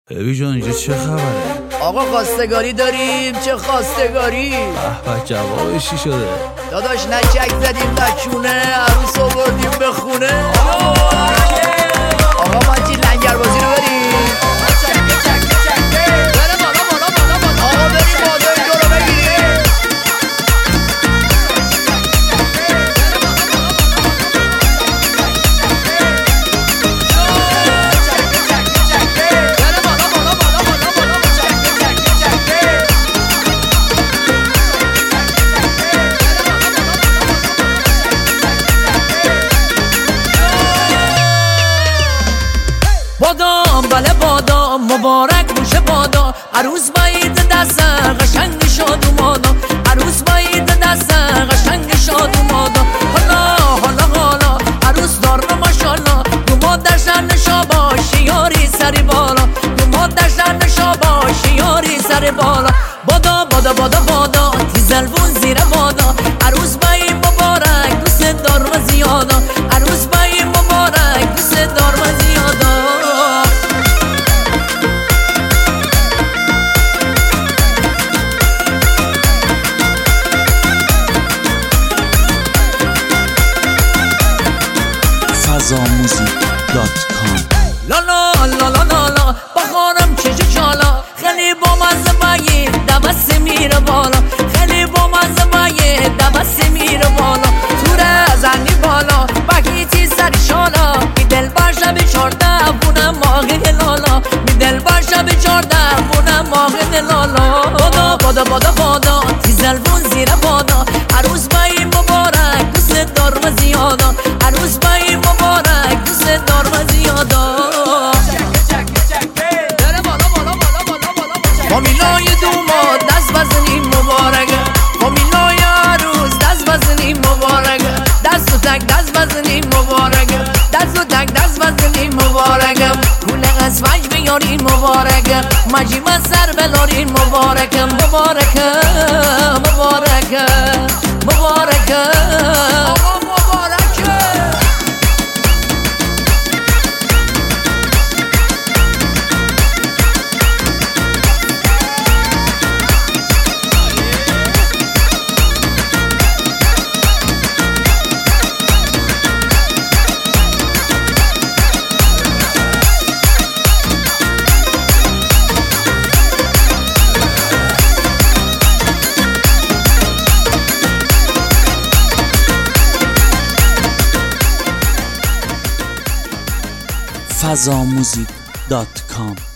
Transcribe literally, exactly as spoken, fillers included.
ببی جان اینجا چه خبره؟ آقا خواستگاری داریم. چه خواستگاری؟ به جوابش چی شده؟ داداش نه چک زدیم نه چونه، عروس آوردیم به خونه. آقا ما چی لنگر بازی رو بریم. آقا بریم بالا اینجا رو بگیریم. بادام بله بادام مبارک باشه بادا، عروس باید دست قشنگ شاد و مادا، عروس باید دست قشنگ شاد و مادا. حالا حالا حالا عروس دار ماشاءالله، دو مادر شن شاباش یاری سر بالا، دو مادر شن شاباش یاری سر بالا. بادا بادا بادا بادا تیزلبون زیر بادا، عروس باید مبارک دوست دار و زیادا، عروس باید مبارک دوست دار و زیادا. فضا موزیک دات کام. لا لا لا لا لا لا بخارم چه چالا، خیلی با مزه باید دبست میره بالا، خیلی با مزه باید دبست میره بالا. توره زنی بالا بگیتی سر شالا، می دل باشه به چارده بونم ماغه لالا، می دل باشه به چارده بونم ماغه لالا. بادا بادا بادا بادا تیزلبون زیر بادا، عروس بایی مبارک دوست دار و زیادا، عروس بایی مبارک دوست دار و زیادا. فامیلای دوماد دست بزنیم مبارکه، فامیلای عروس دست بزنیم مبارکه، دست و تک دست بزنیم مبارکه، دست و تک دست بزنیم مبارکه. پول ازواج بیاریم مبارکه، مجیم از سر بلاریم مبارکه مبارکه مبارکه مبارکه. آقا مبارکه. فضا موزیک دات کام.